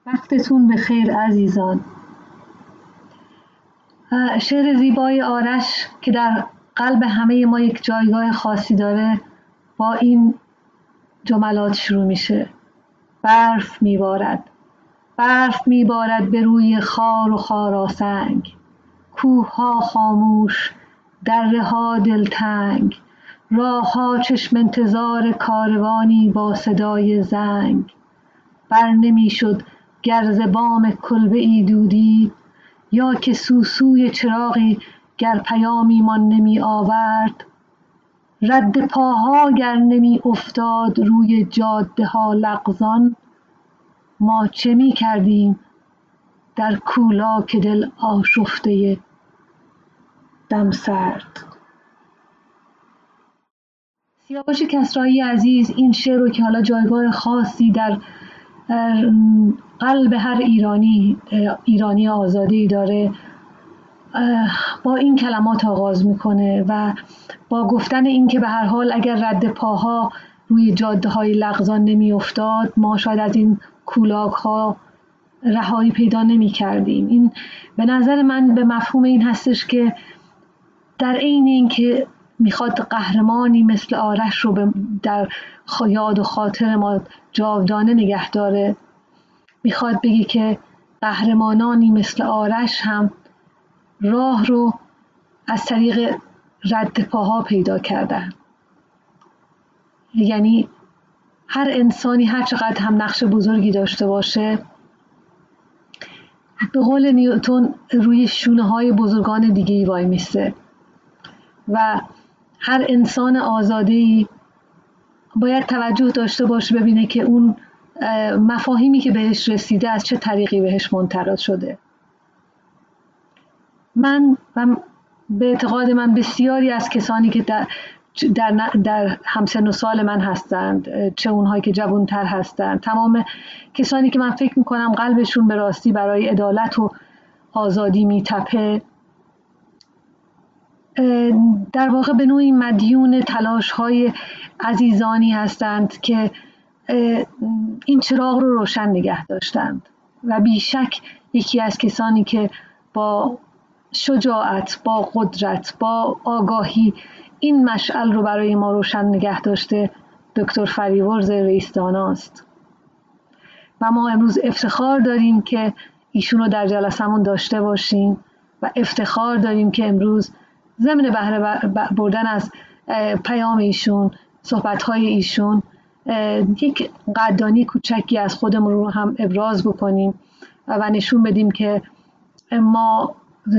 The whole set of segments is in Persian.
وقتتون به خیر عزیزان. شعر زیبای آرش که در قلب همه ما یک جایگاه خاصی داره با این جملات شروع میشه: برف میبارد، برف میبارد به روی خار و خاراسنگ، کوه ها خاموش، دره ها دلتنگ، راه ها چشم انتظار کاروانی با صدای زنگ. بر نمیشد گر ز بام کلبه ای دودی، یا که سوسوی چراغی گر پیامی مان نمی آورد. رد پاها گر نمی افتاد روی جاده ها لغزان، ما چه می کردیم در کولاک دل آشفته دم سرد. سیاوش کسرایی عزیز این شعر رو که حالا جایگاه خاصی در قلب هر ایرانی آزاده‌ای داره، با این کلمات آغاز میکنه و با گفتن این که به هر حال اگر رد پاها روی جاده های لغزان نمی افتاد، ما شاید از این کولاک ها رهایی پیدا نمی کردیم. این به نظر من به مفهوم این هستش که در عین این که میخواد قهرمانی مثل آرش رو در یاد و خاطر ما جاودانه نگه داره، میخواد بگی که قهرمانانی مثل آرش هم راه رو از طریق رد پاها پیدا کردن. یعنی هر انسانی هر چقدر هم نقش بزرگی داشته باشه، به قول نیوتن روی شونه های بزرگان دیگه‌ای وای میسته و هر انسان آزاده‌ای باید توجه داشته باشه ببینه که اون مفاهیمی که بهش رسیده از چه طریقی بهش منتقل شده. من و به اعتقاد من بسیاری از کسانی که در همسن و سال من هستند، چه اونهایی که جوانتر هستند، تمام کسانی که من فکر میکنم قلبشون به راستی برای عدالت و آزادی میتپه، در واقع به نوعی مدیون تلاش‌های عزیزانی هستند که این چراغ رو روشن نگه داشتند و بیشک یکی از کسانی که با شجاعت، با قدرت، با آگاهی این مشعل رو برای ما روشن نگه داشته دکتر فریبرز رئیس‌داناست و ما امروز افتخار داریم که ایشون رو در جلسمون داشته باشیم و افتخار داریم که امروز ضمن بهره بردن از پیام ایشون، صحبت‌های ایشون، یک قدردانی کوچکی از خودمون رو هم ابراز بکنیم و نشون بدیم که ما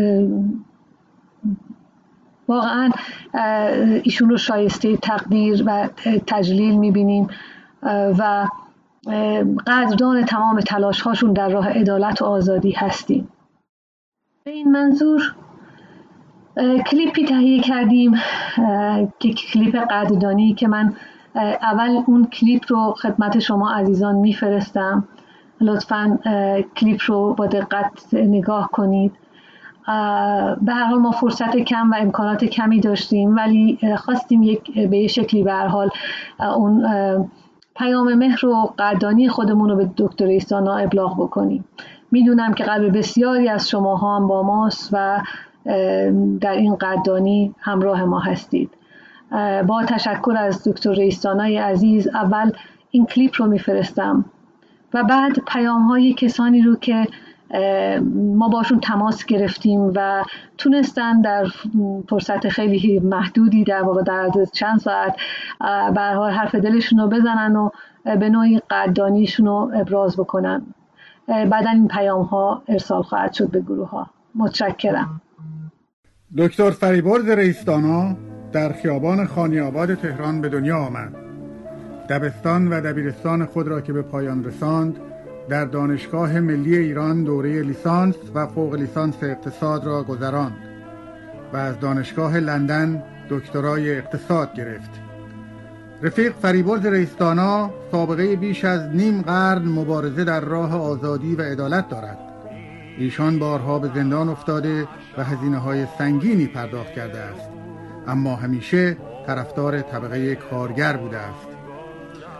واقعا ایشون رو شایسته تقدیر و تجلیل می‌بینیم و قدردان تمام تلاش‌هاشون در راه عدالت و آزادی هستیم. به این منظور کلیپی تهیه کردیم که کلیپ قدردانی که من اول اون کلیپ رو خدمت شما عزیزان میفرستم. لطفاً کلیپ رو با دقت نگاه کنید. به هر حال ما فرصت کم و امکانات کمی داشتیم، ولی خواستیم به یه شکلی به هر حال اون پیام مهر و قدردانی خودمون رو به دکتر رئیس‌دانا ابلاغ بکنیم. میدونم که قلب بسیاری از شماها هم با ماست و در این قدردانی همراه ما هستید. با تشکر از دکتر رئیس‌دانای عزیز اول این کلیپ رو میفرستم و بعد پیام‌های کسانی رو که ما باشون تماس گرفتیم و تونستن در فرصت خیلی محدودی در واقع در چند ساعت به هر حال حرف دلشون رو بزنن و به نوعی قدردانیشون رو ابراز بکنن. بعداً این پیام‌ها ارسال خواهد شد به گروه‌ها. متشکرم. دکتر فریبرز رئیس‌دانا در خیابان خانی‌آباد تهران به دنیا آمد. دبستان و دبیرستان خود را که به پایان رساند، در دانشگاه ملی ایران دوره لیسانس و فوق لیسانس اقتصاد را گذراند و از دانشگاه لندن دکترای اقتصاد گرفت. رفیق فریبرز رئیس‌دانا سابقه بیش از نیم قرن مبارزه در راه آزادی و عدالت دارد. ایشان بارها به زندان افتاده و هزینه‌های سنگینی پرداخت کرده است، اما همیشه طرفدار طبقه کارگر بوده است.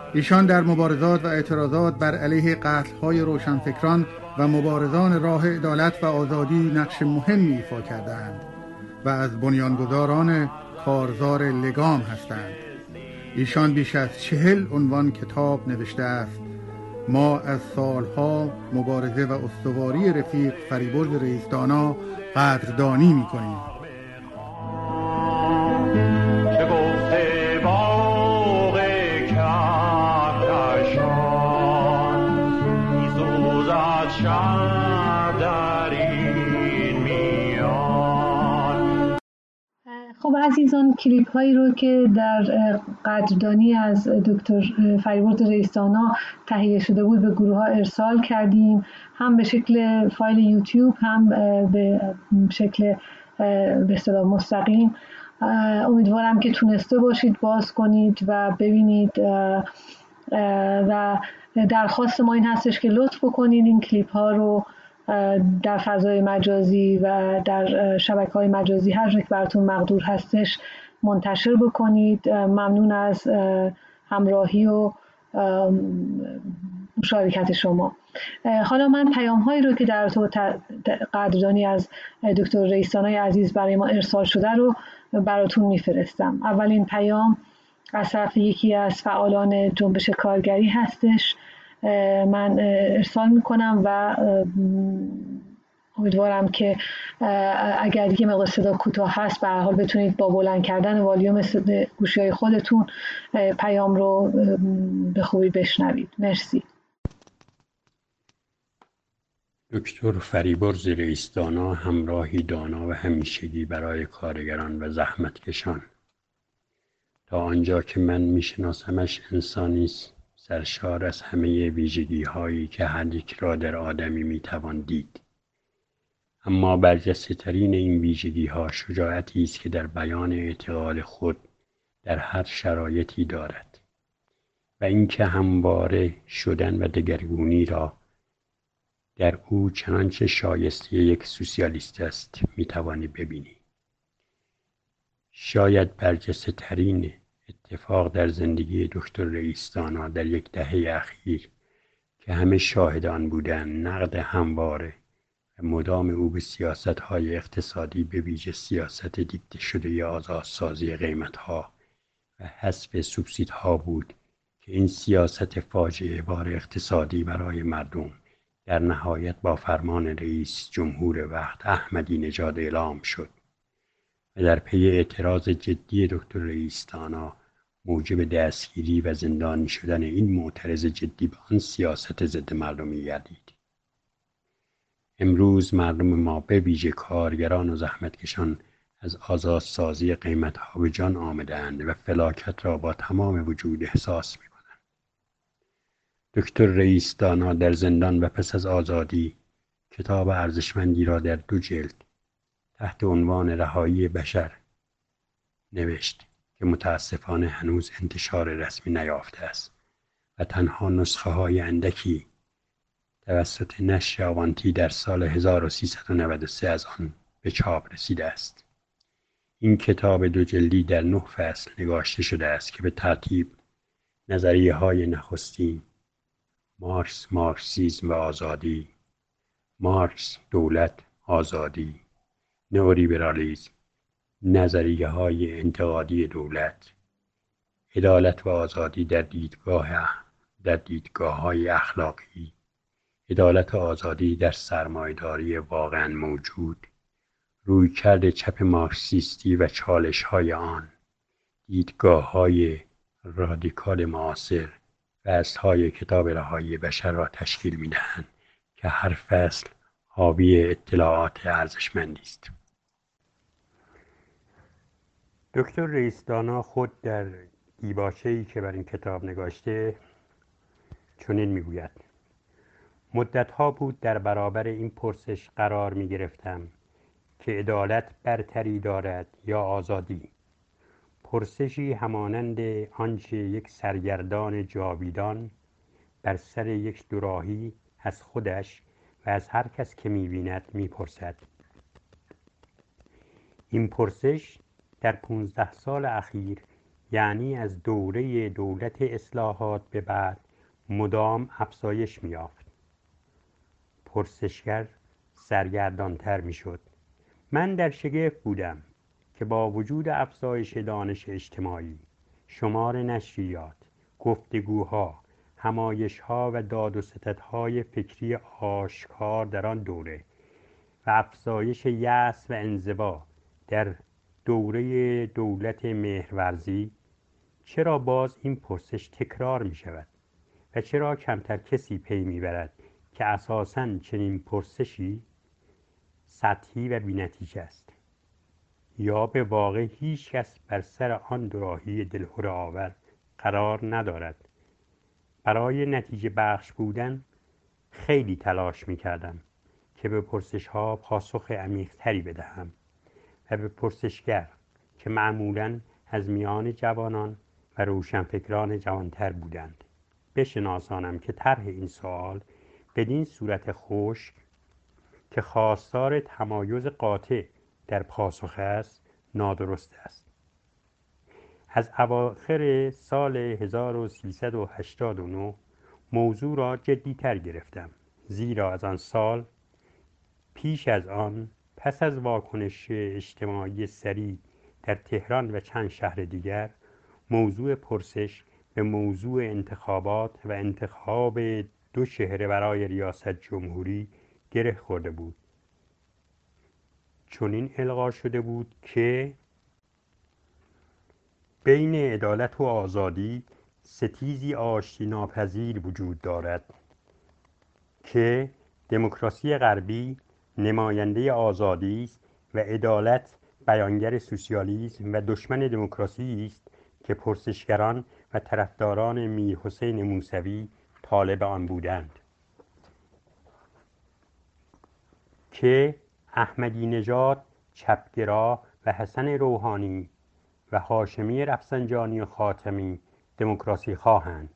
ایشان در مبارزات و اعتراضات بر علیه قتل‌های روشنفکران و مبارزان راه عدالت و آزادی نقش مهمی ایفا کردند و از بنیانگذاران کارزار لگام هستند. ایشان بیش از 40 عنوان کتاب نوشته است. ما از سالها مبارزه و استواری رفیق فریبرز رئیس‌دانا قدردانی می‌کنیم. خب عزیزان، کلیپ هایی رو که در قدردانی از دکتر فریبرز رئیس‌دانا تهیه شده بود به گروه ها ارسال کردیم، هم به شکل فایل یوتیوب هم به شکل به اصطلاح مستقیم. امیدوارم که تونسته باشید باز کنید و ببینید و درخواست ما این هستش که لطف بکنید این کلیپ ها رو در فضای مجازی و در شبکه‌های مجازی هر جا که براتون مقدور هستش منتشر بکنید. ممنون از همراهی و مشارکت شما. حالا من پیام‌هایی رو که در ارتباط قدردانی از دکتر رئیس‌دانای عزیز برای ما ارسال شده رو براتون میفرستم. اولین پیام از طرف یکی از فعالان جنبش کارگری هستش. من ارسال میکنم و امیدوارم که اگر یه مقدار صدا کوتاه هست به هر حال بتونید با بلند کردن والیوم گوشی‌های خودتون پیام رو به خوبی بشنوید. مرسی. دکتر فریبرز رئیس‌دانا همراهی دانا و همیشگی برای کارگران و زحمتکشان. تا آنجا که من میشناسمش انسانی است سرشار از همه ویژگی هایی که هر یک را در آدمی میتوان دید. اما برجسته ترین این ویژگی ها شجاعتی است که در بیان اعتقاد خود در هر شرایطی دارد و اینکه همواره شدن و دگرگونی را در او چنانچه شایسته یک سوسیالیست است میتوانی ببینی. شاید برجسته ترین اتفاق در زندگی دکتر رئیس‌دانا در یک دهه اخیر که همه شاهد آن بودند نقد همواره و مدام او به سیاست‌های اقتصادی به ویژه سیاست دیکته شده آزادسازی قیمت‌ها و حذف سوبسیدها بود که این سیاست فاجعه بار اقتصادی برای مردم در نهایت با فرمان رئیس جمهور وقت احمدی نژاد اعلام شد و در پی اعتراض جدی دکتر رئیس‌دانا موجب دستگیری و زندانی شدن این معترض جدی به آن سیاست ضد مردمی گردید. امروز مردم ما به ویژه کارگران و زحمتکشان از آزادسازی قیمت‌ها به جان آمده‌اند و فلاکت را با تمام وجود احساس می‌کنند. دکتر رئیس‌دانا در زندان و پس از آزادی کتاب ارزشمندی را در 2 جلد تحت عنوان رهایی بشر نوشت که متاسفانه هنوز انتشار رسمی نیافته است و تنها نسخه های اندکی توسط نشر آوانتی در سال 1393 از آن به چاپ رسیده است. این کتاب 2 جلدی در 9 فصل نگاشته شده است که به ترتیب نظریه های نخستین، مارکس، مارکسیسم و آزادی، مارکس، دولت، آزادی، نئولیبرالیسم، نظریه های انتقادی دولت، عدالت و آزادی در دیدگاه های اخلاقی، عدالت و آزادی در سرمایه‌داری واقعا موجود، رویکرد چپ مارکسیستی و چالش های آن، دیدگاه های رادیکال معاصر، فصل های کتاب رهایی بشر را تشکیل می دهند که هر فصل حاوی اطلاعات ارزشمندی است. دکتر رئیس‌دانا خود در دیباچه‌ای که بر این کتاب نگاشته چنین میگوید: مدت‌ها بود در برابر این پرسش قرار می‌گرفتم که عدالت برتری دارد یا آزادی. پرسشی همانند آنچه یک سرگردان جاویدان بر سر یک دوراهی از خودش و از هر کس که می‌بیند می‌پرسد. این پرسش در 15 سال اخیر یعنی از دوره دولت اصلاحات به بعد مدام افزایش می‌یافت. پرسشگر سرگردانتر می‌شد. من در شگفت بودم که با وجود افزایش دانش اجتماعی، شمار نشریات، گفتگوها، همایش‌ها و داد و ستدهای فکری آشکار در آن دوره و افزایش یأس و انزوا در دوره دولت مهرورزی، چرا باز این پرسش تکرار می شود و چرا کمتر کسی پی می برد که اساساً چنین پرسشی سطحی و بی‌نتیجه است، یا به واقع هیچ کس بر سر آن دوراهی دلهره آور قرار ندارد. برای نتیجه بخش بودن خیلی تلاش می کردم که به پرسش ها پاسخ عمیق تری بدهم و به پرسشگر که معمولاً از میان جوانان و روشنفکران جوانتر بودند بشناسانم که طرح این سوال بدین صورت خشک که خواستار تمایز قاطع در پاسخ است نادرست است. از اواخر سال 1389 موضوع را جدی‌تر گرفتم، زیرا از آن سال پیش از آن پس از واکنش اجتماعی سریع در تهران و چند شهر دیگر، موضوع پرسش به موضوع انتخابات و انتخاب دو چهره برای ریاست جمهوری گره خورده بود. چنین القا شده بود که بین عدالت و آزادی ستیزی آشتی ناپذیر وجود دارد که دموکراسی غربی نماینده آزادی است و عدالت بیانگر سوسیالیسم و دشمن دموکراسی است که پرسشگران و طرفداران میرحسین موسوی طالب آن بودند. که احمدی نژاد چپگرا و حسن روحانی و هاشمی رفسنجانی و خاتمی دموکراسی خواهند.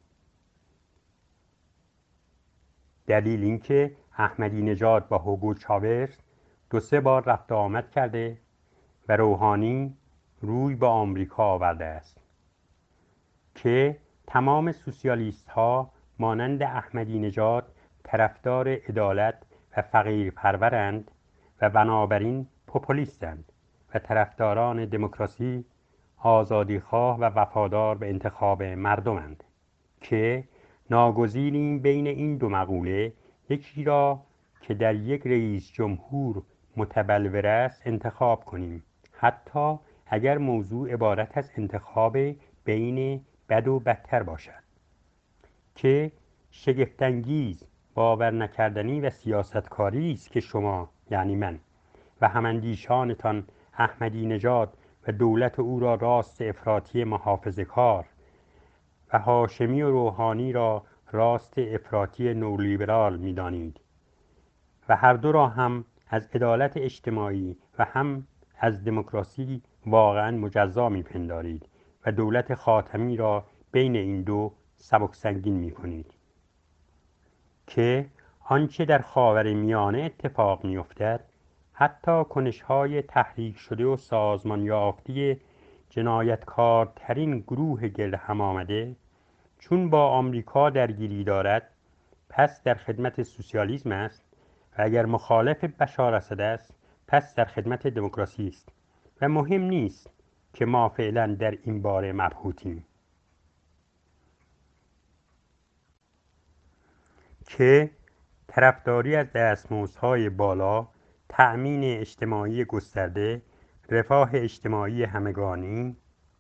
دلیل این که احمدی نژاد با هوگو چاوز 2-3 بار رفت آمد کرده و روحانی روی به آمریکا آورده است. که تمام سوسیالیست ها مانند احمدی نژاد طرفدار عدالت و فقیرپرورند و بنابراین پوپولیستند و طرفداران دموکراسی آزادیخواه و وفادار به انتخاب مردمند. که ناگزیریم بین این دو مقوله یکی را که در یک رئیس جمهور متبلور است انتخاب کنیم، حتی اگر موضوع عبارت از انتخاب بین بد و بدتر باشد. که شگفت‌انگیز، باور نکردنی و سیاستکاری است که شما، یعنی من و هماندیشانتان، احمدی نژاد و دولت او را راست افراطی محافظه‌کار و هاشمی و روحانی را راست افراطی نولیبرال می‌دانید و هر دو را هم از عدالت اجتماعی و هم از دموکراسی واقعاً مجزا می‌پندارید و دولت خاتمی را بین این دو سبک سنگین می‌کنید. که آنچه در خاورمیانه اتفاق می‌افتد، حتی کنش‌های تحریک شده و سازمان یافته جنایتکارترین گروه گرد هم آمده، چون با آمریکا درگیری دارد پس در خدمت سوسیالیسم است و اگر مخالف بشار اسد است پس در خدمت دموکراسی است و مهم نیست که ما فعلا در این باره مبهوتیم. که طرفداری از دستمزدهای بالا، تأمین اجتماعی گسترده، رفاه اجتماعی همگانی،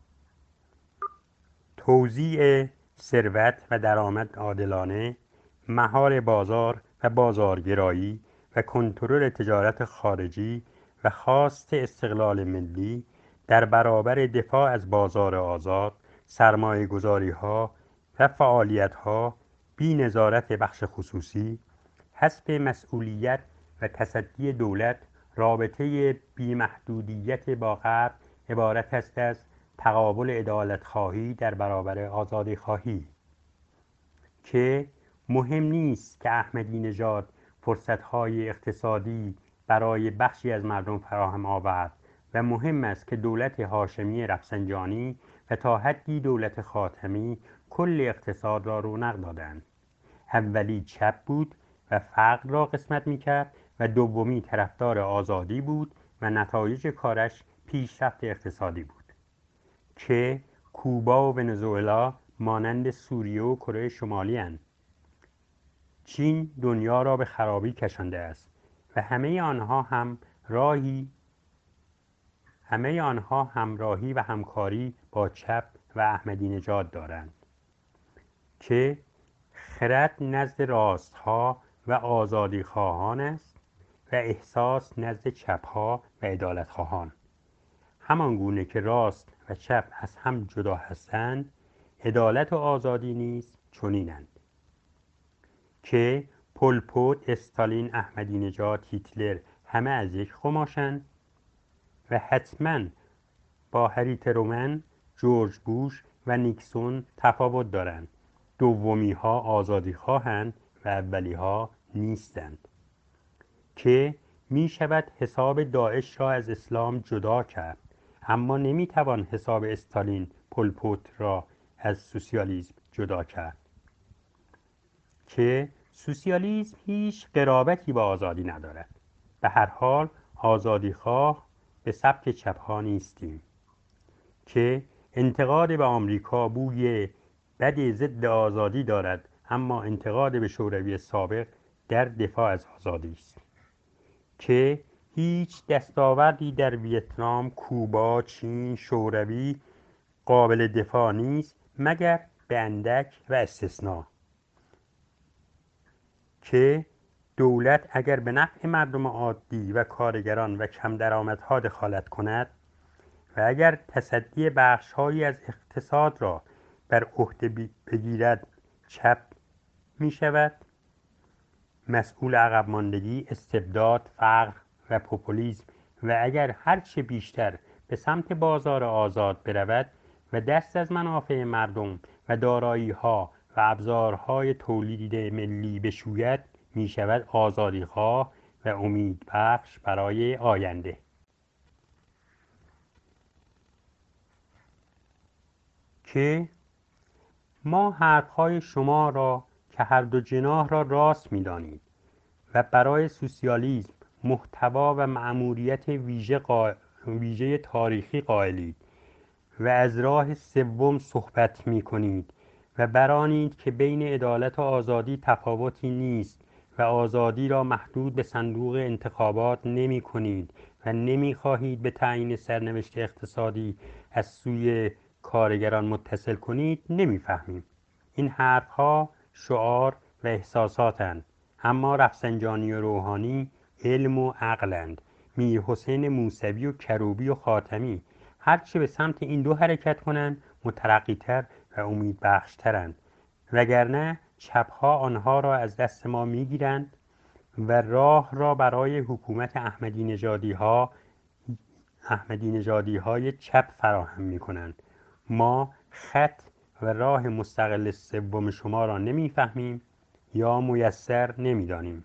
توزیع ثروت و درآمد عادلانه، مهار بازار و بازارگرایی و کنترل تجارت خارجی و خواست استقلال ملی در برابر دفاع از بازار آزاد، سرمایه‌گذاری‌ها و فعالیت‌ها بی نظارت بخش خصوصی، حسب مسئولیت و تصدی دولت، رابطه بی‌محدودیت با غرب عبارت است از تقابل عدالت‌خواهی در برابر آزادی‌خواهی. که مهم نیست که احمدی نژاد فرصت‌های اقتصادی برای بخشی از مردم فراهم آورد و مهم است که دولت هاشمی رفسنجانی و تا حدی دولت خاتمی کل اقتصاد را رونق دادند. اولی چپ بود و فقر را قسمت می‌کرد و دومی طرفدار آزادی بود و نتایج کارش پیشرفت اقتصادی بود که کوبا و ونزوئلا مانند سوریه و کره شمالی اند. چین دنیا را به خرابی کشانده است و همه آنها همراهی و همکاری با چپ و احمدی نژاد دارند که خرد نزد راستها و آزادی خواهان است و احساس نزد چپها و عدالت خواهان. همان گونه که راست و چپ از هم جدا هستند، عدالت و آزادی نیز چنینند که پل پوت، استالین، احمدی نژاد، هیتلر همه از یک قماشند و حتما با هری ترومن، جورج بوش و نیکسون تفاوت دارند. دومی ها آزادی خواهند و اولی ها نیستند که می شود حساب داعش را از اسلام جدا کرد، اما نمی توان حساب استالین، پل پوت را از سوسیالیسم جدا کرد که سوسیالیسم هیچ قرابتی با آزادی ندارد. به هر حال آزادی خواه به سبک چپ ها نیستیم که انتقاد به آمریکا بوی بد ضد آزادی دارد، اما انتقاد به شوروی سابق در دفاع از آزادی است که هیچ دستاوردی در ویتنام، کوبا، چین، شوروی قابل دفاع نیست مگر به اندک و استثناء که دولت اگر به نفع مردم عادی و کارگران و کم درآمدها دخالت کند و اگر تصدی بخش‌هایی از اقتصاد را بر عهده بگیرد، چپ می شود مسئول عقب ماندگی، استبداد، فقر و پوپولیسم و اگر هرچه بیشتر به سمت بازار آزاد برود و دست از منافع مردم و دارایی‌ها و ابزارهای تولید ملی بشوید، می شود آزادیخواه و امیدبخش برای آینده. که ما حرفهای شما را که هر دو جناح را راست می دانید و برای سوسیالیسم محتوا و مأموریت ویژه تاریخی قائلید و از راه سوم صحبت می کنید و برانید که بین عدالت و آزادی تفاوتی نیست و آزادی را محدود به صندوق انتخابات نمی کنید و نمی خواهید به تعیین سرنوشت اقتصادی از سوی کارگران متصل کنید، نمی فهمیم. این حرفها شعار و احساساتند، اما رفسنجانی و روحانی علم و عقلند. میر حسین موسوی و کروبی و خاتمی هرچه به سمت این دو حرکت کنند مترقی‌تر و امیدبخش‌ترند، وگرنه چپ‌ها آنها را از دست ما می‌گیرند و راه را برای حکومت احمدی نژادی‌های چپ فراهم می‌کنند. ما خط و راه مستقل سوم شما را نمی‌فهمیم یا میسر نمی‌دانیم.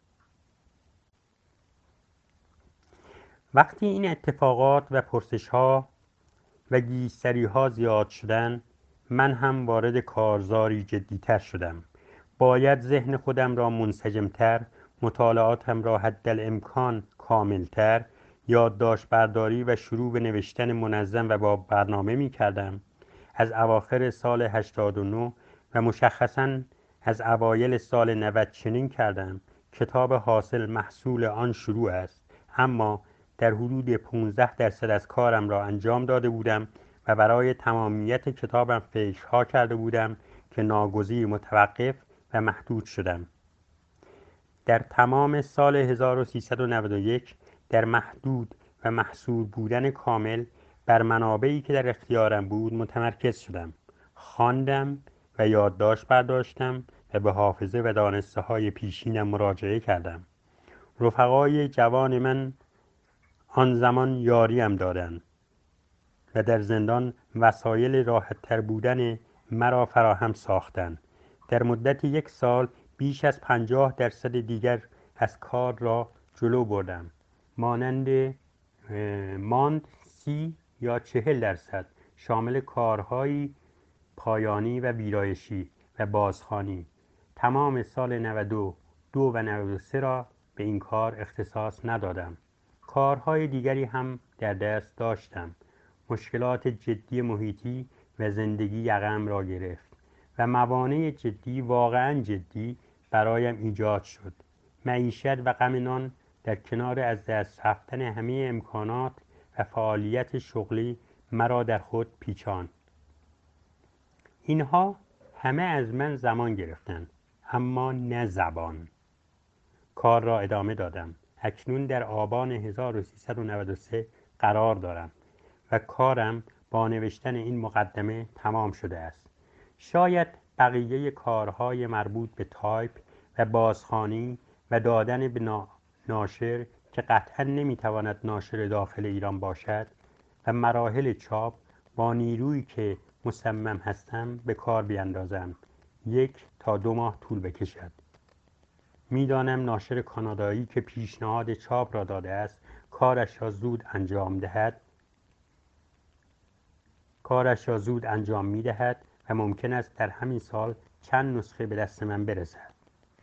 وقتی این اتفاقات و پرسش‌ها و گیج‌تری‌ها زیاد شدند، من هم وارد کارزاری جدی‌تر شدم. باید ذهن خودم را منسجم‌تر، مطالعاتم را حدالامکان کامل‌تر، یادداشت برداری و شروع به نوشتن منظم و با برنامه می‌کردم. از اواخر سال 89 و مشخصاً از اوایل سال 90 چنین کردم. کتاب حاصل محصول آن شروع است، اما در حدود 15% از کارم را انجام داده بودم و برای تمامیت کتابم فکرها کرده بودم که ناگزیر متوقف و محدود شدم. در تمام سال 1391 در محدود و محصور بودن کامل بر منابعی که در اختیارم بود متمرکز شدم. خواندم و یادداشت برداشتم و به حافظه و دانسته های پیشینم مراجعه کردم. رفقای جوان من آن زمان یاریم دادند و در زندان وسایل راحت تر بودن مرا فراهم ساختند. در مدت 1 سال بیش از 50% دیگر از کار را جلو بردم. ماند 30 یا 40% شامل کارهایی پایانی و ویرایشی و بازخوانی. تمام سال 92 و 93 را به این کار اختصاص ندادم. کارهای دیگری هم در دست داشتم. مشکلات جدی محیطی و زندگی یقه‌ام را گرفت و موانع جدی، واقعاً جدی برایم ایجاد شد. معیشت و غم نان در کنار از دست رفتن همه امکانات و فعالیت شغلی مرا در خود پیچاند. اینها همه از من زمان گرفتند، اما نه زبان. کار را ادامه دادم. اکنون در آبان 1393 قرار دارم و کارم با نوشتن این مقدمه تمام شده است. شاید بقیه کارهای مربوط به تایپ و بازخوانی و دادن به ناشر که قطعا نمیتواند ناشر داخل ایران باشد و مراحل چاپ با نیرویی که مصمم هستم به کار بیندازم 1 تا 2 ماه طول بکشد. میدانم ناشر کانادایی که پیشنهاد چاپ را داده است کارش را زود انجام می‌دهد و ممکن است در همین سال چند نسخه به دست من برسد.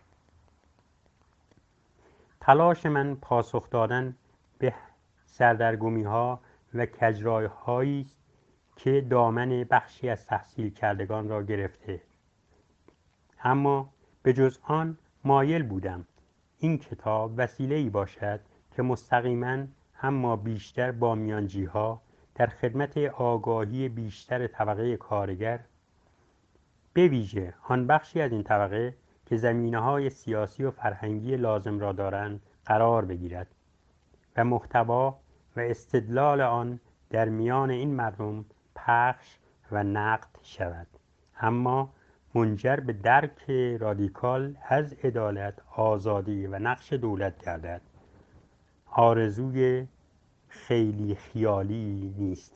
تلاش من پاسخ دادن به سردرگمی‌ها و کجرایی‌هایی است که دامن بخشی از تحصیل کردگان را گرفته. اما به جز آن مایل بودم این کتاب وسیله‌ای باشد که مستقیما اما بیشتر با میانجی‌ها در خدمت آگاهی بیشتر طبقه کارگر، به ویژه آن بخشی از این طبقه که زمینه‌های سیاسی و فرهنگی لازم را دارند قرار بگیرد و محتوا و استدلال آن در میان این مردم پخش و نقد شود، اما منجر به درک رادیکال از عدالت، آزادی و نقش دولت گردد. آرزوی خیلی خیالی نیست.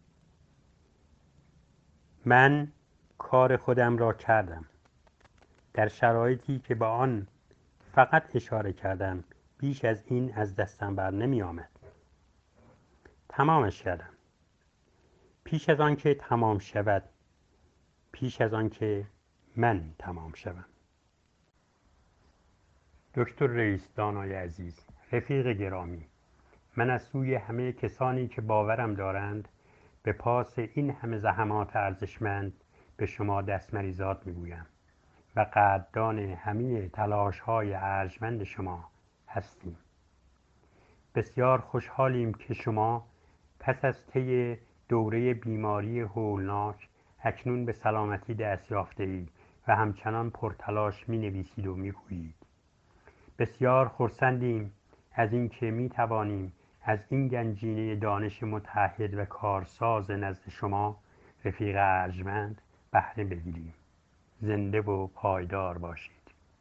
من کار خودم را کردم در شرایطی که به آن فقط اشاره کردم. بیش از این از دستم بر نمی آمد. تمامش کردم. پیش از آن که تمام شود، پیش از آن که من تمام شوم. دکتر رئیس دانای عزیز، رفیق گرامی، من از سوی همه کسانی که باورم دارند به پاس این همه زحمات ارزشمند به شما دستمریزات میگویم و قدردان همه تلاش‌های ارجمند شما هستیم. بسیار خوشحالیم که شما پس از طی دوره بیماری هولناک اکنون به سلامتی دست یافته‌اید و همچنان پرتلاش می‌نویسید و می‌گویید. بسیار خرسندیم از اینکه می‌توانیم از این گنجینه دانش متعهد و کارساز نزد شما رفیق ارجمند بهره بگیریم. زنده و پایدار باشید.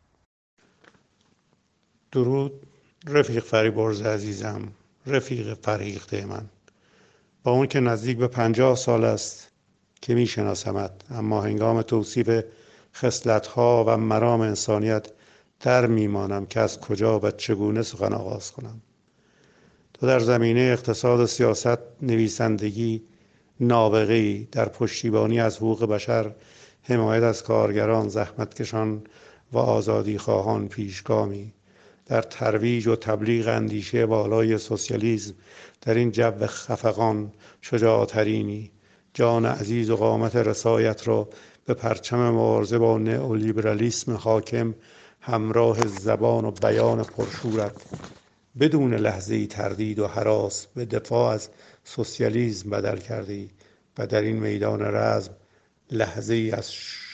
درود رفیق فریبرز عزیزم، رفیق فریخته من. با اون که نزدیک به 50 سال است که میشناسمت، اما هنگام توصیف خصلت‌ها و مرام انسانیت در میمانم که از کجا و چگونه سخن آغاز کنم. تو در زمینه اقتصاد، سیاست، نویسندگی نابغه‌ای، در پشتیبانی از حقوق بشر، حمایت از کارگران، زحمتکشان و آزادی خواهان پیشگامی. در ترویج و تبلیغ اندیشه والای سوسیالیسم در این جو خفقان شجاع‌ترینی. جان عزیز و قامت رسایت را به پرچم مبارزه با نئولیبرالیسم حاکم همراه زبان و بیان پرشورت بدون لحظه‌ای تردید و هراس به دفاع از سوسیالیسم بدل کردی و در این میدان رزم لحظه‌ای از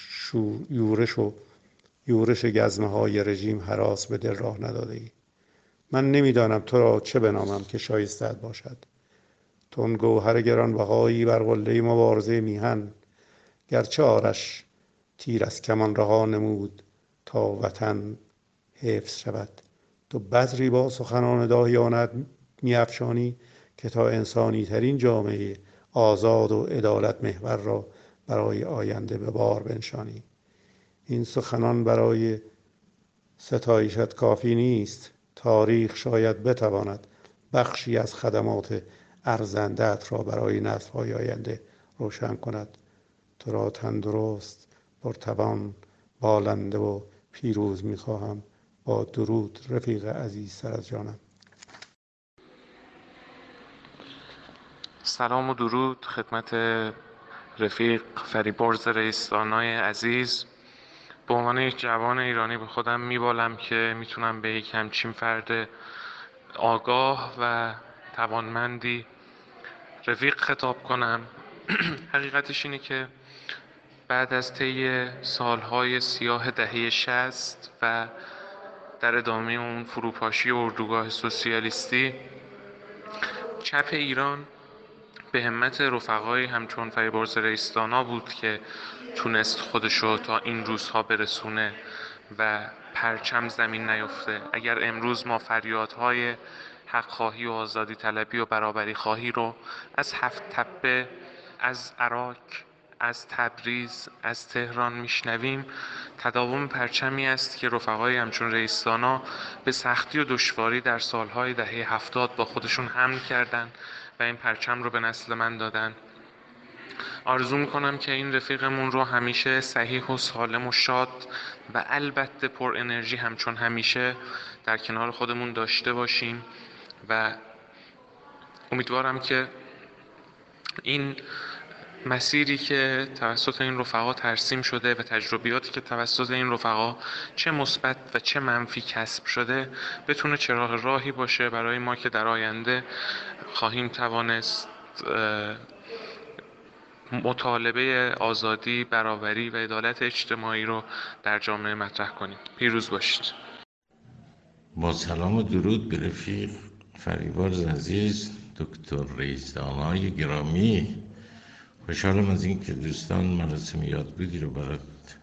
یورش گزمه‌های رژیم هراس به دل راه ندادی. من نمیدانم تو را چه بنامم که شایسته‌ات باشد. تو گوهر گرانبهایی بر قله مبارزه میهن، گرچه آرش تیر از کمان رها نمود تا وطن حفظ شود. تو بذری با سخنان داهیانت میافشانی که تا انسانی ترین جامعه آزاد و عدالت محور را برای آینده به بار بنشانی. این سخنان برای ستایشت کافی نیست. تاریخ شاید بتواند بخشی از خدمات ارزنده‌ات را برای نسل‌های آینده روشن کند. تو را تندرست، پرتوان، بالنده و پیروز می‌خواهم. با درود رفیق عزیز سر از جانم. سلام و درود خدمت رفیق فریبرز رئیس‌دانای عزیز. به عنوان یک جوان ایرانی به خودم میبالم که میتونم به یک همچین فرد آگاه و توانمندی رفیق خطاب کنم. حقیقتش اینه که بعد از طی سالهای سیاه دهه 60 و در ادامه اون فروپاشی اردوگاه سوسیالیستی، چپ ایران به همت رفقای همچون فریبرز رئیس‌دانا بود که تونست خودشو تا این روزها برسونه و پرچم زمین نیفته. اگر امروز ما فریادهای حق خواهی و آزادی طلبی و برابری خواهی رو از هفت تپه، از عراق، از تبریز، از تهران میشنویم، تداوم پرچمی است که رفقای همچون رئیس‌دانا به سختی و دشواری در سالهای دهه 70 با خودشون حمل کردند و این پرچم رو به نسل من دادن. آرزو میکنم که این رفیقمون رو همیشه صحیح و سالم و شاد و البته پر انرژی همچون همیشه در کنار خودمون داشته باشیم و امیدوارم که این مسیری که توسط این رفقا ترسیم شده و تجربیاتی که توسط این رفقا چه مثبت و چه منفی کسب شده بتونه چراغ راهی باشه برای ما که در آینده خواهیم توانست مطالبه آزادی، برابری و عدالت اجتماعی رو در جامعه مطرح کنیم. پیروز باشید. با سلام و درود به رفیق فریبرز عزیز، دکتر رئیس‌دانای گرامی. خوشحالم از این که دوستان مراسم یادبودی رو برای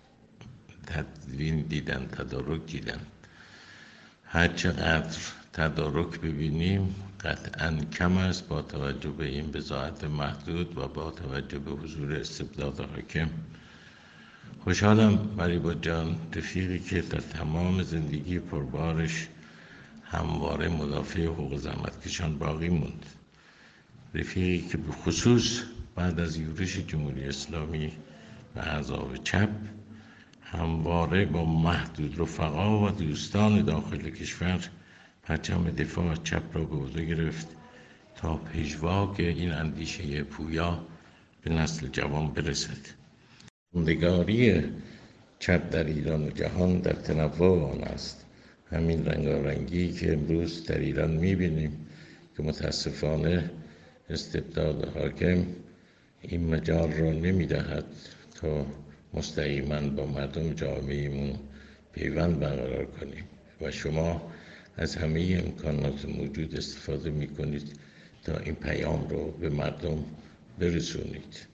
تدوین دیدن، تدارک دیدن. هر چقدر تدارک ببینیم قطعاً کم است با توجه به این بضاعت محدود و با توجه به حضور استبداد حاکم. خوشحالم فریبرز جان، رفیقی که در تمام زندگی پربارش همواره مدافع حقوق زحمتکشان باقی موند. رفیقی که به خصوص بعد از یورش جمهوری اسلامی و احزاب چپ همواره با محدود رفقا و دوستان داخل کشور پرچم دفاع از چپ را به عهده گرفت تا پژواک این اندیشه پویا به نسل جوان برسد. موندگاری چپ در ایران و جهان در تنوع آن است. همین رنگارنگی که امروز در ایران می‌بینیم که متاسفانه استبداد حاکم این مجال را نمی‌دهد تا مستقیما با مردم جامعه‌مون پیوند برقرار کنیم و شما از همه امکانات موجود استفاده می‌کنید تا این پیام رو به مردم برسونید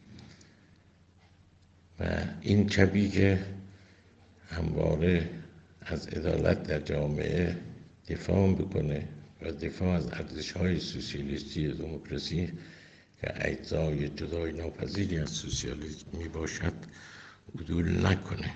و این چپی که همواره از عدالت در جامعه دفاع بکنه و دفاع از ارزش‌های سوسیالیستی دموکراسی که اجزای جدای ناپذیری از سوسیالیسم می باشد عدول نکنه.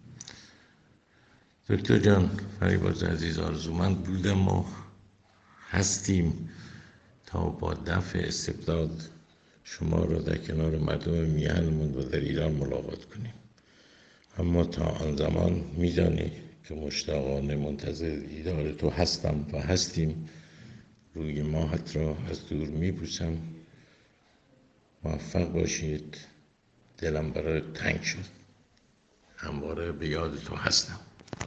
دکتر جان، فریبرز عزیز، آرزومند بودم و هستیم تا با دفع استبداد شما را در کنار مردم میهنمون و در ایران ملاقات کنیم. اما تا آن زمان میدانی که مشتاقانه منتظر دیدار تو هستم و هستیم. روی ماهت را از دور میبوسم. موفق باشید. دلم برای تنگ شد. همواره به یاد تو هستم.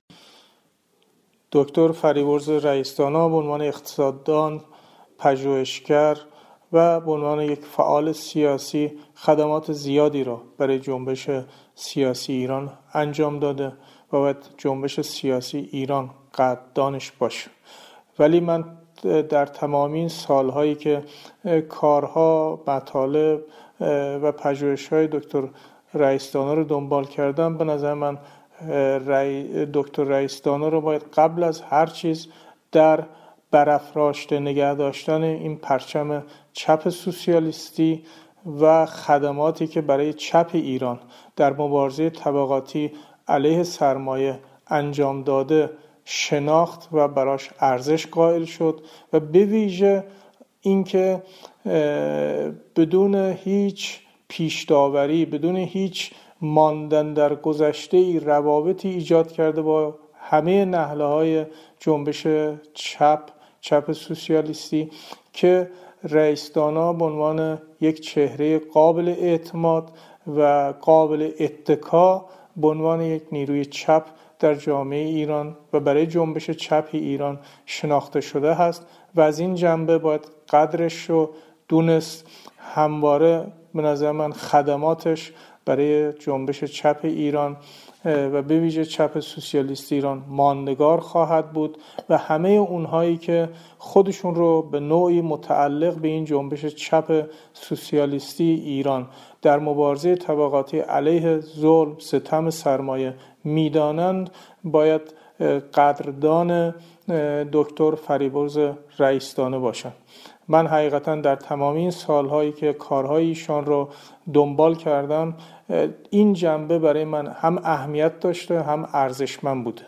دکتر فریبرز رئیس‌دانا به عنوان اقتصاددان، پژوهشگر و به عنوان یک فعال سیاسی خدمات زیادی را برای جنبش سیاسی ایران انجام داده و باید جنبش سیاسی ایران قدردانش باشه. ولی من در تمام این سالهایی که کارها، مطالب و پژوهش‌های دکتر رئیس‌دانا رو دنبال کردم، به نظر من دکتر رئیس‌دانا رو باید قبل از هر چیز در برافراشته نگه داشتن این پرچم چپ سوسیالیستی و خدماتی که برای چپ ایران در مبارزه طبقاتی علیه سرمایه انجام داده شناخت و براش ارزش قائل شد و به ویژه اینکه بدون هیچ پیش داوری، بدون هیچ ماندن در گذشته روابطی ایجاد کرده با همه نهله‌های جنبش چپ سوسیالیستی که رئیس دانا به عنوان یک چهره قابل اعتماد و قابل اتکا به عنوان یک نیروی چپ در جامعه ایران و برای جنبش چپ ایران شناخته شده هست و از این جنبه باید قدرش رو دونست. همواره به نظر من خدماتش برای جنبش چپ ایران و به ویژه چپ سوسیالیست ایران ماندگار خواهد بود و همه اونهایی که خودشون رو به نوعی متعلق به این جنبش چپ سوسیالیستی ایران در مبارزه طبقاتی علیه ظلم، ستم سرمایه میدانند باید قدردان دکتر فریبرز رئیس‌دانه باشند. من حقیقتا در تمام این سالهایی که کارهای ایشان رو دنبال کردم این جنبه برای من هم اهمیت داشته هم ارزشمند بوده.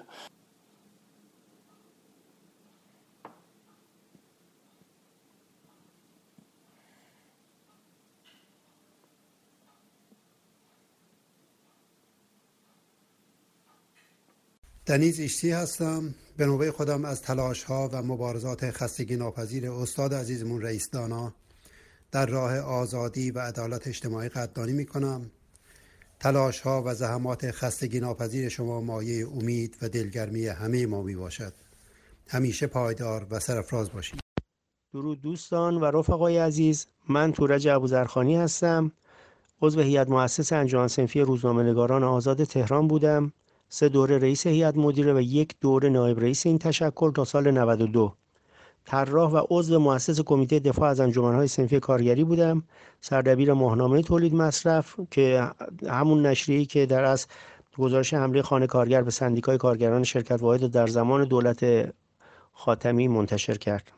دنیز ایشتی هستم. به نوبه خودم از تلاش‌ها و مبارزات خستگی ناپذیر استاد عزیزمون رئیس دانا در راه آزادی و عدالت اجتماعی قدردانی می‌کنم. تلاش‌ها و زحمات خستگی ناپذیر شما مایه امید و دلگرمی همه ما میباشد. همیشه پایدار و سرفراز باشید. درود دوستان و رفقای عزیز، من تورج ابوذرخانی هستم. عضو هیئت مؤسس انجمن صنفی روزنامه‌نگاران آزاد تهران بودم. 3 دوره رئیس هیئت مدیره و 1 دوره نایب رئیس این تشکل تا سال 92. طراح و عضو مؤسس کمیته دفاع از انجمن‌های صنفی کارگری بودم. سردبیر ماهنامه تولید مصرف که همون نشریه‌ای که در اصل گزارش حمله خانه کارگر به سندیکای کارگران شرکت واحد در زمان دولت خاتمی منتشر کرد.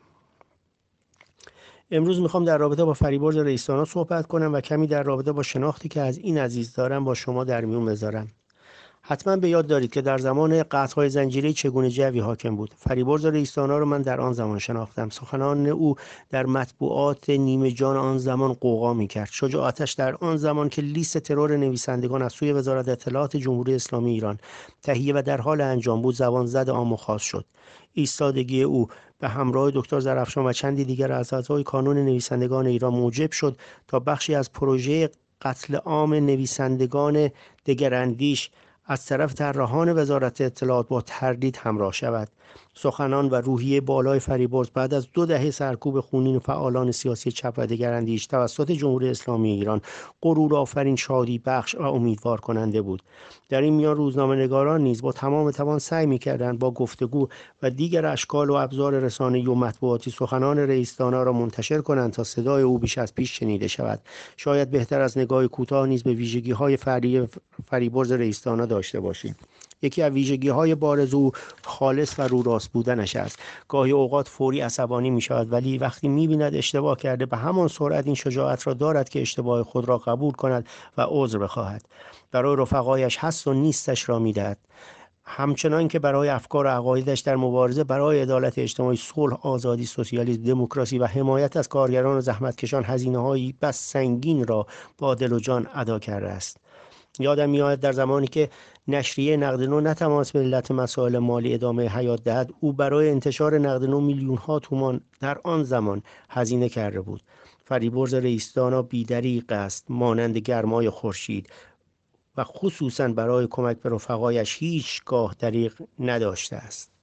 امروز میخوام در رابطه با فریبرز رئیس دانا صحبت کنم و کمی در رابطه با شناختی که از این عزیز دارم با شما در میون بذارم. حتما به یاد دارید که در زمان قطع‌های زنجیره چگونه جوی حاکم بود. فریبرز رئیس دانا رو من در آن زمان شناختم. سخنان او در مطبوعات نیمه جان آن زمان غوغا می‌کرد. شجاعتش در آن زمان که لیست ترور نویسندگان از سوی وزارت اطلاعات جمهوری اسلامی ایران تهیه و در حال انجام بود زبان زد عام و خاص شد. ایستادگی او به همراه دکتر زرافشان و چندی دیگر از اعضای کانون نویسندگان ایران موجب شد تا بخشی از پروژه قتل عام نویسندگان دگراندیش از طرف طراحان وزارت اطلاعات با تردید همراه شود. سخنان و روحیه بالای فریبرز بعد از 2 دهه سرکوب خونین فعالان سیاسی چپ و دگراندیش توسط جمهوری اسلامی ایران غرور آفرین، شادی بخش و امیدوار کننده بود. در این میان روزنامه‌نگاران نیز با تمام توان سعی می‌کردند با گفتگو و دیگر اشکال و ابزار رسانه‌ای و مطبوعاتی سخنان رئیس دانا را منتشر کنند تا صدای او بیش از پیش شنیده شود. شاید بهتر از نگاه کوتاه نیز به ویژگی‌های فردی فریبرز رئیس دانا داشته باشیم. یکی از ویژگی‌های بارز او خالص و رو راست بودنش است. گاهی اوقات فوری عصبانی می‌شود ولی وقتی می‌بیند اشتباه کرده به همان سرعت این شجاعت را دارد که اشتباه خود را قبول کند و عذر بخواهد. برای رفقایش هست و نیستش را می‌دهد. همچنان که برای افکار و عقایدش در مبارزه برای عدالت اجتماعی، صلح، آزادی، سوسیالیسم، دموکراسی و حمایت از کارگران و زحمتکشان هزینه‌هایی بس سنگین را با دل و جان ادا کرده است. یادم میاد در زمانی که نشریه نقد نو نتوانست ملت مسائل مالی ادامه حیات دهد، او برای انتشار نقد نو میلیون‌ها تومان در آن زمان هزینه کرده بود. فریبرز رئیس دانا بی‌دریغ است، مانند گرمای خورشید و خصوصا برای کمک به رفقایش هیچگاه دریغ نداشته است.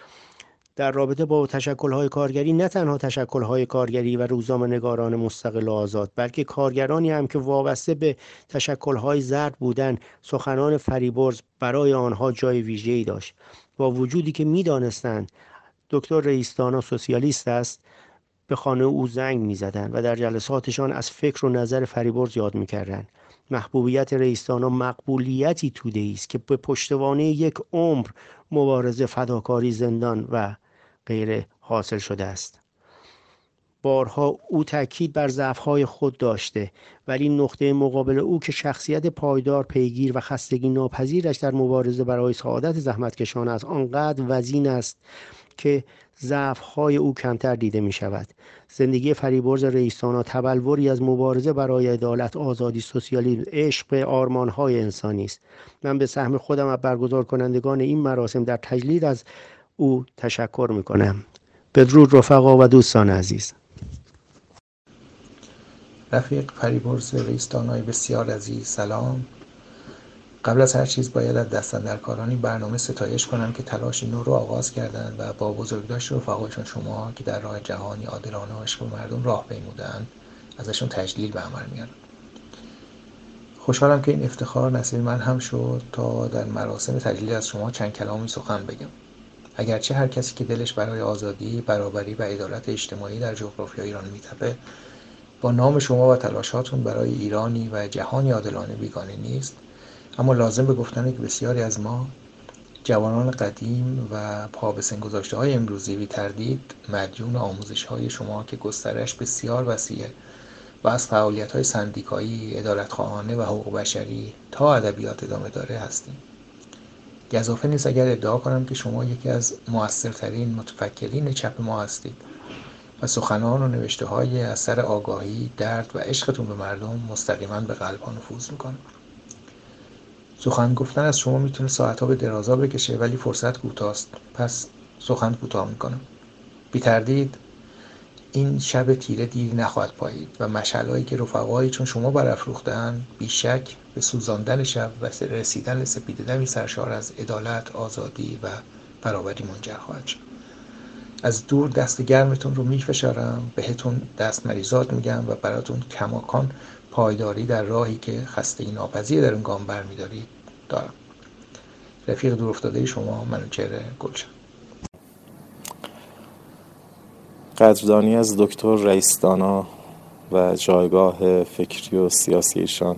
در رابطه با تشکل‌های کارگری، نه تنها تشکل‌های کارگری و روزنامه‌نگاران مستقل و آزاد، بلکه کارگرانی هم که وابسته به تشکل‌های زرد بودند، سخنان فریبرز برای آنها جای ویژه‌ای داشت. با وجودی که می‌دانستند دکتر رئیس دانا سوسیالیست است، به خانه او زنگ می‌زدند و در جلساتشان از فکر و نظر فریبرز یاد می‌کردند. محبوبیت رئیس دانا مقبولیتی توده‌ای است که به پشتوانه 1 عمر مبارزه، فداکاری، زندان و غیره حاصل شده است. بارها او تاکید بر ضعف‌های خود داشته، ولی نقطه مقابل او که شخصیت پایدار، پیگیر و خستگی ناپذیرش در مبارزه برای سعادت زحمتکشان است آنقدر وزین است که ضعف‌های او کمتر دیده می شود. زندگی فریبرز رئیس‌دانا تبلوری از مبارزه برای عدالت، آزادی، سوسیالیسم، عشق به آرمان‌های انسانی است. من به سهم خودم از برگزار کنندگان این مراسم در تجلیل از او تشکر می کنم. بدرود رفقا و دوستان عزیز. رفیق فریبرز رئیس‌دانای بسیار عزیز، سلام. قبل از هر چیز باید از دست‌اندرکاران این برنامه ستایش کنم که تلاش نو رو آغاز کردند و با بزرگداشت رفقایشون شما که در راه جهانی عادلانه و عشق به مردم راه پیمودند ازشون تجلیل به عمل میارم. خوشحالم که این افتخار نصیب من هم شد تا در مراسم تجلیل از شما چند کلامی سخن بگم. اگرچه هر کسی که دلش برای آزادی، برابری و عدالت اجتماعی در جغرافیای ایران میتپه، با نام شما و تلاشاتون برای ایرانی و جهانی عادلانه بیگانه نیست، اما لازم به گفتنه که بسیاری از ما جوانان قدیم و پا به سن گذاشته های امروزی بی تردید مدیون آموزش های شما که گسترش بسیار وسیعه و از فعالیت های سندیکایی، عدالتخواهانه و حقوق بشری تا ادبیات ادامه داره هستیم. گزافه نیست اگر ادعا کنم که شما یکی از مؤثرترین متفکرین چپ ما هستید و سخنان و نوشته های اثر آگاهی، درد و عشقتون به مردم مستقیما به قلب‌ها نفوذ میکنه. سخن گفتن از شما میتونه ساعتها به درازا بکشه ولی فرصت کوتاست، پس سخن کوتاه میکنم. بی تردید این شب تیره دیر نخواهد پایید و مشعلهایی که رفقایی چون شما برافروخته‌اند بیشک به سوزاندن شب و رسیدن سپیده‌دمی سرشار از عدالت، آزادی و برابری منجر خواهد شد. از دور دست گرمتون رو میفشارم، بهتون دست مریزاد میگم و براتون کماکان پایداری در راهی که خستگی ناپذیر در اون گام برمیدارید دارم. رفیق دورافتاده شما، منوچهر گلشن. قدردانی از دکتر رئیس‌دانا و جایگاه فکری و سیاسی ایشان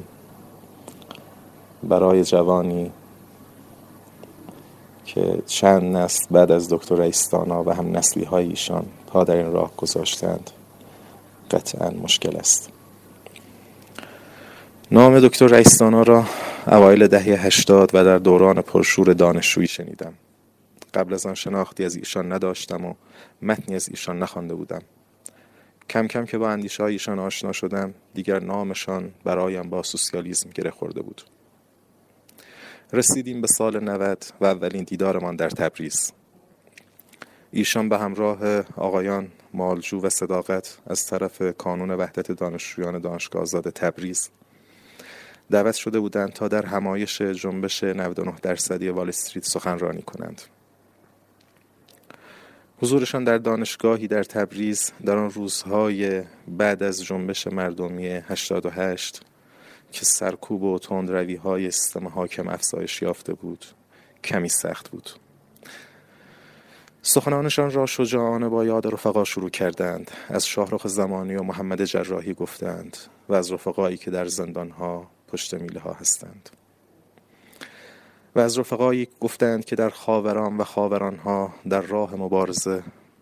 برای جوانی که چند نسل بعد از دکتر رئیس‌دانا و هم نسلی های ایشان پا در این راه گذاشتند قطعاً مشکل است. نام دکتر رئیس‌دانا را اوایل دهه 80 و در دوران پرشور دانشجویی شنیدم. قبل از آن شناختی از ایشان نداشتم و متنی از ایشان نخوانده بودم. کم کم که با اندیشه‌های ایشان آشنا شدم، دیگر نامشان برایم با سوسیالیسم گره خورده بود. رسیدیم به سال 90 و اولین دیدارمان در تبریز. ایشان به همراه آقایان مالجو و صداقت از طرف کانون وحدت دانشجویان دانشگاه آزاد تبریز دعوت شده بودند تا در همایش جنبش 99% وال استریت سخنرانی کنند. حضورشان در دانشگاهی در تبریز در آن روزهای بعد از جنبش مردمی 88 که سرکوب و تندروی‌های سیستم حاکم افزایش یافته بود کمی سخت بود. سخنانشان را شجاعانه با یاد رفقا شروع کردند. از شاهرخ زمانی و محمد جراحی گفتند و از رفقایی که در زندانها پشت میله ها هستند و از رفقایی گفتند که در خاوران و خاورانها در راه مبارزه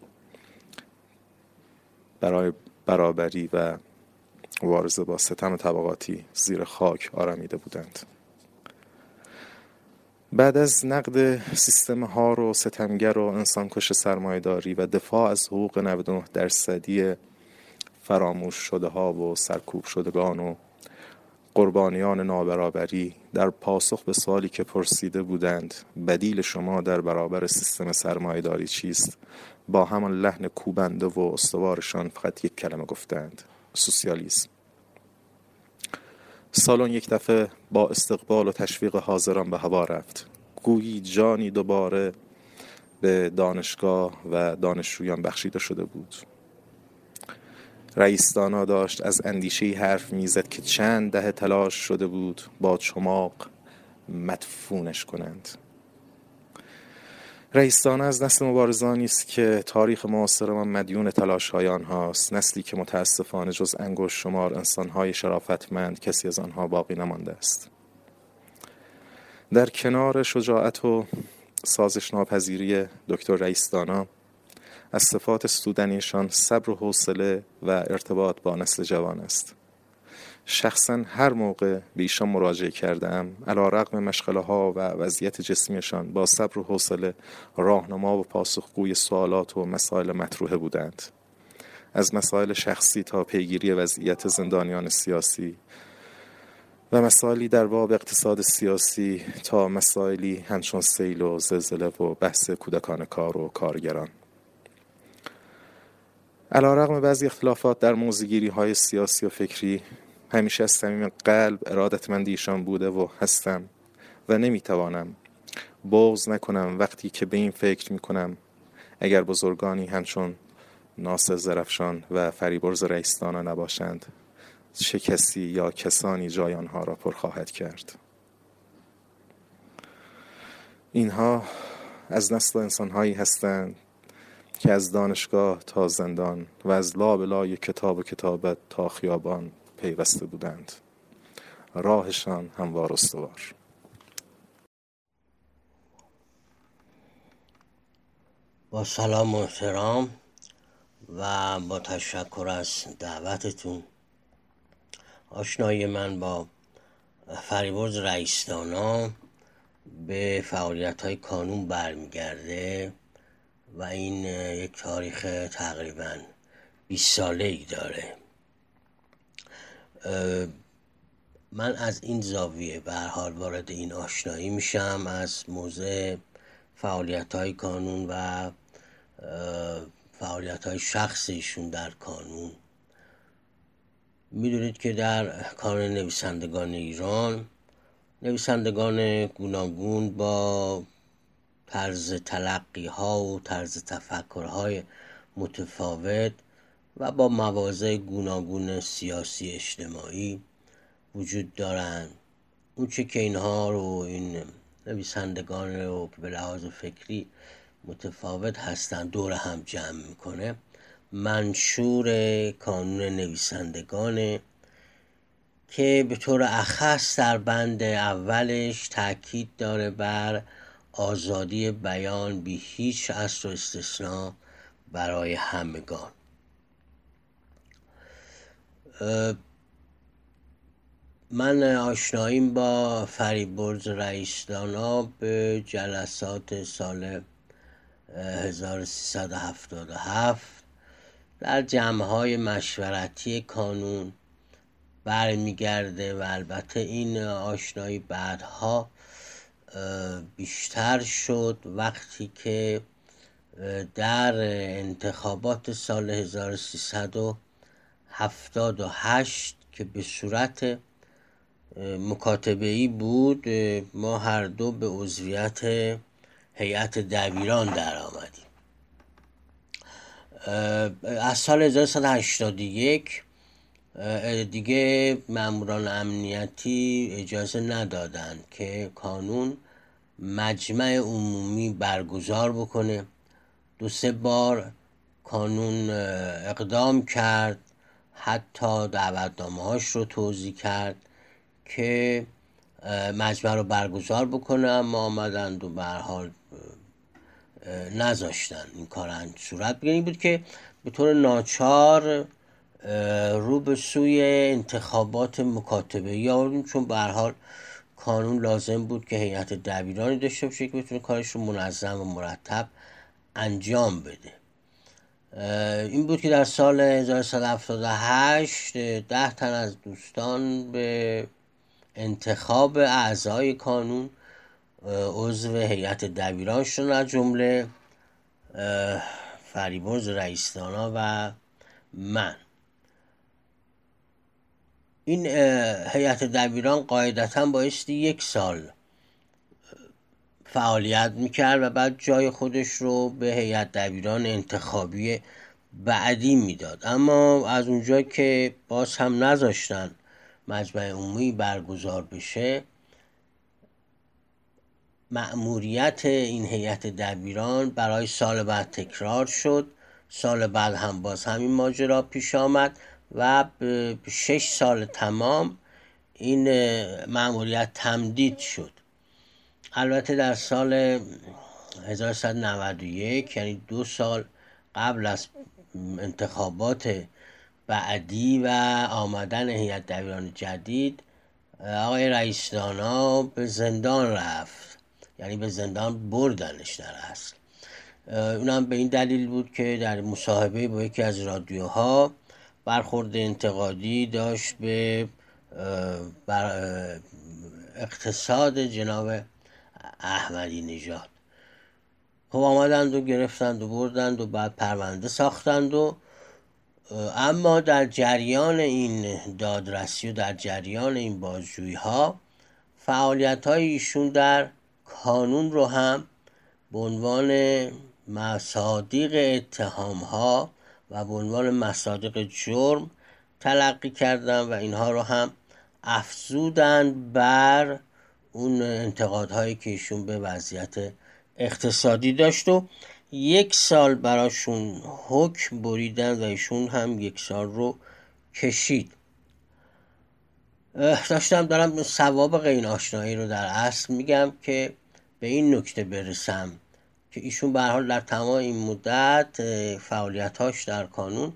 برای برابری و مبارزه با ستم طبقاتی زیر خاک آرمیده بودند. بعد از نقد سیستم ها و ستمگر و انسانکش سرمایه‌داری و دفاع از حقوق 99% فراموش شده ها و سرکوب شدگان و قربانیان نابرابری، در پاسخ به سوالی که پرسیده بودند بدیل شما در برابر سیستم سرمایه‌داری چیست، با همان لحن کوبنده و استوارشان فقط یک کلمه گفتند: سوسیالیسم. سالن یک دفعه با استقبال و تشویق حاضران به هوا رفت. گویی جانی دوباره به دانشگاه و دانشجویان بخشیده شده بود. رئیس‌دانا داشت از اندیشه‌ای حرف میزد که چند دهه تلاش شده بود با چماق مدفونش کنند. رئیس‌دانا از نسل مبارزانی است که تاریخ معاصر ما مدیون تلاش‌های آنهاست، نسلی که متاسفانه جز انگشت شمار انسان‌های شرافتمند کسی از آنها باقی نمانده است. در کنار شجاعت و سازش ناپذیری دکتر رئیس‌دانا، از صفات ستودنیشان صبر و حوصله و ارتباط با نسل جوان است. شخصا هر موقع به ایشان مراجعه کردم علی‌رغم مشغله‌ها و وضعیت جسمیشان با صبر و حوصله راهنما و پاسخگوی سوالات و مسائل مطروحه بودند، از مسائل شخصی تا پیگیری وضعیت زندانیان سیاسی و مسائلی در باب اقتصاد سیاسی تا مسائلی همچون سیل و زلزله و بحث کودکان کار و کارگران. علی‌رغم بعضی اختلافات در موضوع‌گیری‌های سیاسی و فکری، همیشه از صمیم قلب ارادتمند ایشان بوده و هستم و نمیتوانم بغض نکنم وقتی که به این فکر میکنم اگر بزرگانی همچون ناصر زرافشان و فریبرز رئیس‌دانا نباشند چه کسی یا کسانی جای آنها را پر خواهد کرد. اینها از نسل انسان‌هایی هستند که از دانشگاه تا زندان و از لابلای کتاب و کتابت تا خیابان پیوسته بودند، راهشان هموار استوار. با سلام و احترام و با تشکر از دعوتتون، آشنایی من با فریبرز رئیس‌دانا به فعالیت‌های کانون برمیگرده و این یک تاریخ تقریباً 20 ساله‌ای داره. من از این زاویه به هر حال وارد این آشنایی میشم از موضوع فعالیت‌های کانون و فعالیت‌های شخصیشون در کانون. میدونید که در کانون نویسندگان ایران، نویسندگان گوناگون با طرز تلقی‌ها و طرز تفکرهای متفاوت و با مواضع گوناگون سیاسی اجتماعی وجود دارند. اون چه که اینها رو، این نویسندگان رو که به لحاظ فکری متفاوت هستند دور هم جمع میکنه، منشور کانون نویسندگانه که به طور اخص در بند اولش تاکید داره بر آزادی بیان بی هیچ اصل و استثنا برای همگان. من آشناییم با فریبرز رئیس‌دانا به جلسات سال 1377 در جمع‌های مشورتی کانون برمیگرده و البته این آشنایی بعدها بیشتر شد وقتی که در انتخابات سال 1378 که به صورت مکاتبه‌ای بود، ما هر دو به عضویت هیئت دبیران در آمدیم. از سال 1381 دیگه ماموران امنیتی اجازه ندادند که کانون مجمع عمومی برگزار بکنه. 2-3 بار کانون اقدام کرد، حتی دعوتنامه‌هاش رو توزیع کرد که مجمع رو برگزار بکنه، اما آمدند و به هر حال نذاشتن این کار صورت بگیره. این بود که به طور ناچار رو به سوی انتخابات مکاتبه‌ای آوردیم، چون به هر حال کانون لازم بود که هیئت دبیرانی داشته باشه که بتونه کارش رو منظم و مرتب انجام بده. این بود که در سال 1178 10 تن از دوستان به انتخاب اعضای کانون عضو هیئت دبیران شدن، از جمله فریبرز رئیس‌دانا و من. این هیئت دبیران قاعدتاً بایستی 1 سال فعالیت میکرد و بعد جای خودش رو به هیئت دبیران انتخابی بعدی میداد، اما از اونجا که باز هم نذاشتن مجمع عمومی برگزار بشه، مأموریت این هیئت دبیران برای سال بعد تکرار شد. سال بعد هم باز همین ماجرا پیش آمد و به 6 سال تمام این مأموریت تمدید شد. البته در سال 1191، یعنی 2 سال قبل از انتخابات بعدی و آمدن هیئت دبیران جدید آقای رئیس دانا به زندان رفت، یعنی به زندان بردنش در اصل. اونم به این دلیل بود که در مصاحبه با یکی از رادیوها برخورد انتقادی داشت به اقتصاد جناب احمدی نژاد. خب آمدند و گرفتند و بردند و بعد پرونده ساختند و اما در جریان این دادرسی و در جریان این بازجویی ها فعالیت های ایشون در کانون رو هم به عنوان مصادیق اتهام ها و به عنوان مصادیق جرم تلقی کردن و اینها رو هم افزودند بر اون انتقادهایی که ایشون به وضعیت اقتصادی داشت و 1 سال براشون حکم بریدن و ایشون هم 1 سال رو کشید. دارم سوابق این آشنایی رو در اصل میگم که به این نکته برسم که ایشون به هر حال در تمام این مدت فعالیتاش در کانون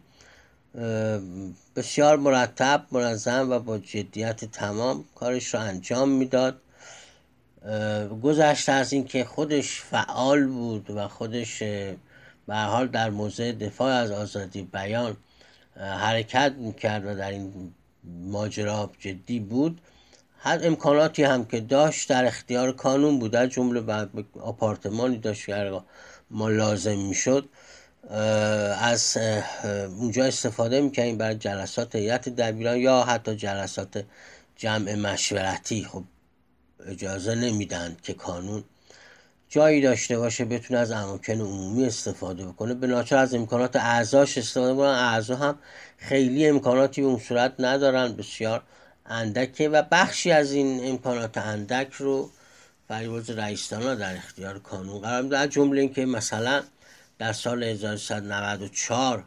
بسیار مرتب، منظم و با جدیت تمام کارش رو انجام میداد. گذشته از این که خودش فعال بود و خودش به هر حال در موضع دفاع از آزادی بیان حرکت میکرد و در این ماجرا جدی بود، هر امکاناتی هم که داشت در اختیار کانون بود، از جمله آپارتمانی داشت که ما لازم میشد از اونجا استفاده میکنیم برای جلسات هیئت دبیران یا حتی جلسات جمع مشورتی. خب اجازه نمیدن که کانون جایی داشته باشه بتونه از اماکن عمومی استفاده بکنه، به ناچار از امکانات اعضاش استفاده بکنن. اعضا هم خیلی امکاناتی به اون صورت ندارن، بسیار اندکه و بخشی از این امکانات اندک رو فریبرز رئیس دانا در اختیار کانون قرار میده. از جمله این که مثلا در سال 1394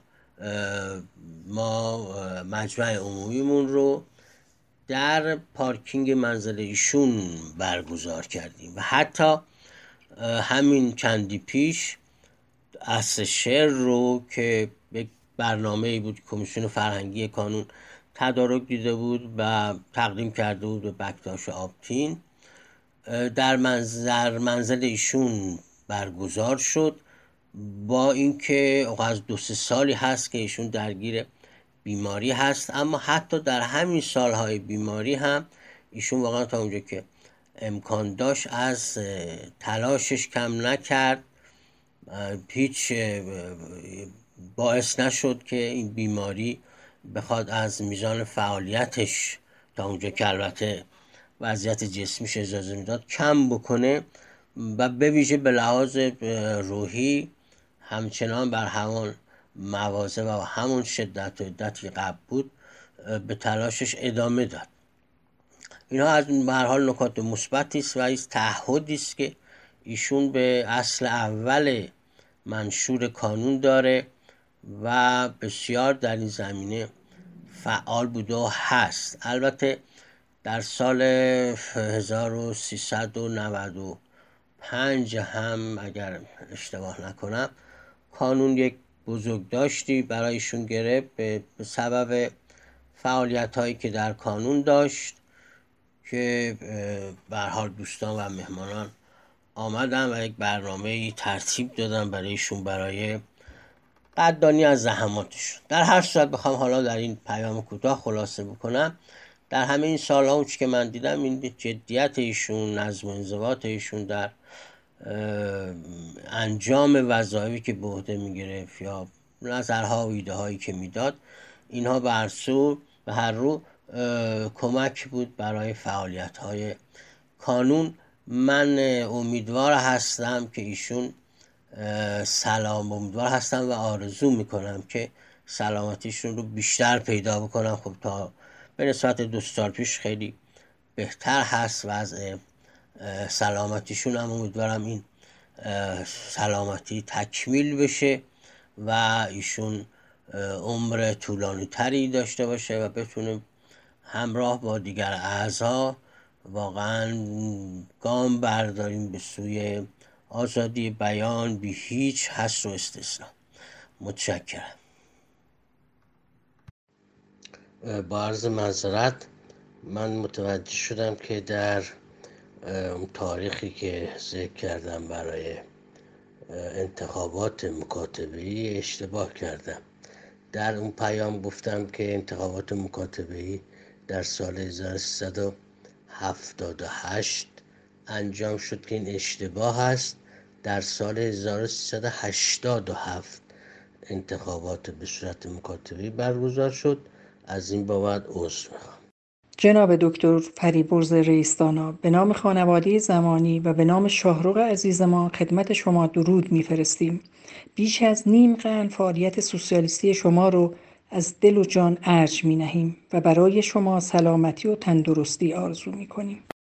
ما مجمع عمومیمون رو در پارکینگ منزل ایشون برگزار کردیم و حتی همین چندی پیش عصر شعر رو که یک برنامه‌ای بود کمیسیون فرهنگی کانون تدارک دیده بود و تقدیم کرده بود به بکتاش آبتین، در منزل ایشون برگزار شد، با اینکه از 2-3 سالی هست که ایشون درگیر بیماری هست، اما حتی در همین سالهای بیماری هم ایشون واقعا تا اونجا که امکان داشت از تلاشش کم نکرد. هیچ باعث نشد که این بیماری بخواد از میزان فعالیتش تا اونجا که البته وضعیت جسمیش اجازه میداد کم بکنه و به ویژه به لحاظ روحی همچنان بر همان مواضع و همون شدت و عدتی قبل بود به تلاشش ادامه داد. اینها از به هر حال نکات مثبتی است و از تعهدی است که ایشون به اصل اول منشور کانون داره و بسیار در این زمینه فعال بوده و هست. البته در سال 1395 هم اگر اشتباه نکنم کانون یک بزرگداشتی برایشون گرفت به سبب فعالیت هایی که در کانون داشت که به هر حال دوستان و مهمانان آمدن و یک برنامه ترتیب دادن برایشون برای قدردانی از زحماتشون. در هر صورت بخوام حالا در این پیام کوتاه خلاصه بکنم، در همه این سال‌ها اون که من دیدم این جدیت ایشون، نظم و انضباط ایشون در انجام وظایفی که به عهده میگرفت یا نظرها و ایده هایی که میداد، اینها به هر رو کمک بود برای فعالیت های کانون. من امیدوار هستم که ایشون امیدوار هستم و آرزو میکنم که سلامتیشون رو بیشتر پیدا بکنم. خب تا به نسبت 2 سال پیش خیلی بهتر هست وضع سلامتیشون، هم امیدوارم این سلامتی تکمیل بشه و ایشون عمر طولانی تری داشته باشه و بتونه همراه با دیگر اعضا واقعا گام برداریم به سوی آزادی بیان بی هیچ حصر و استثنا. متشکرم. با عرض معذرت من متوجه شدم که در تاریخی که ذکر کردم برای انتخابات مکاتبه‌ای اشتباه کردم. در اون پیام گفتم که انتخابات مکاتبه‌ای در سال 1378 انجام شد که این اشتباه است. در سال 1387 انتخابات به صورت مکاتبه‌ای برگزار شد. از این بابت عذر میخوام. جناب دکتر فریبرز رئیس‌دانا، به نام خانواده زمانی و به نام شاهرخ عزیز ما خدمت شما درود میفرستیم. بیش از نیم قرن فعالیت سوسیالیستی شما رو از دل و جان ارج می نهیم و برای شما سلامتی و تندرستی آرزو می کنیم.